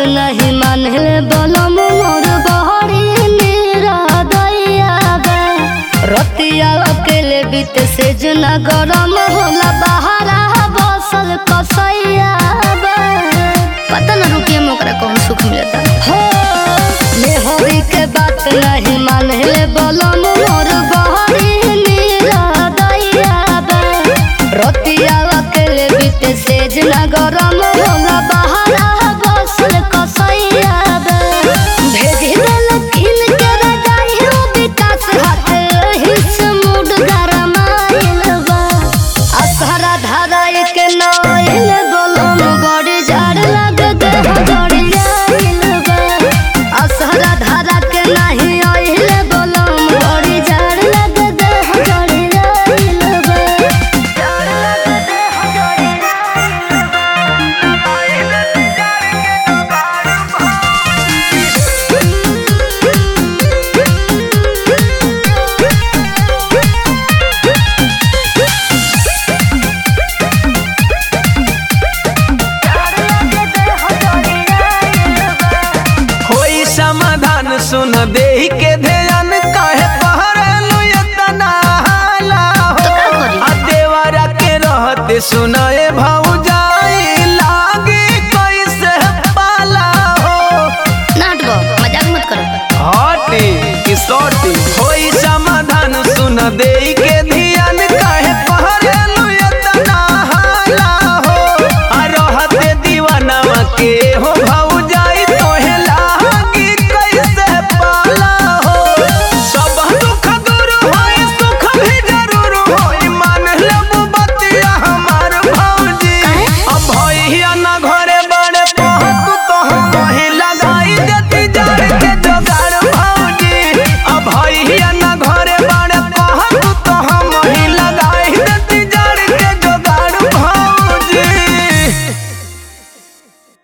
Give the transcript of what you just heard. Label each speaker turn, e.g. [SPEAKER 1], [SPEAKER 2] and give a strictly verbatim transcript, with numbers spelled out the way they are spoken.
[SPEAKER 1] नहीं मानले बलम मोर बहरी निरदैया बे रतिया अकेले बीत से जना गरम होला बहारा बसल कसैया बे पता न रुकिए मोकरा कौन सुख मिलता हो ले हरी के बात नहीं मानले बलम मोर बहरी निरदैया बे रतिया अकेले बीत से जना गरम होला बहारा बसल कसैया बे भेजी देल किन के रजाई हो विकास हाथ हिस मूड गरमाइल बा असहरा धारा के नइल बलम बड़ी जाड़ लग दे गड़ी आइल बा असहरा धारा के नहीं आइल बलम बड़ी जाड़ लग दे गड़ी आइल बा जाड़ लग दे गड़ी
[SPEAKER 2] होई समाधान सुन देहि के ध्यान काहे पहरलु इतना हाला हो आ देवरा के रहते सुनाए भौजाई लागे कैसे पाला हो
[SPEAKER 1] नाटको मजाक मत करो
[SPEAKER 2] हटी कि सोटी होई समाधान सुन देहि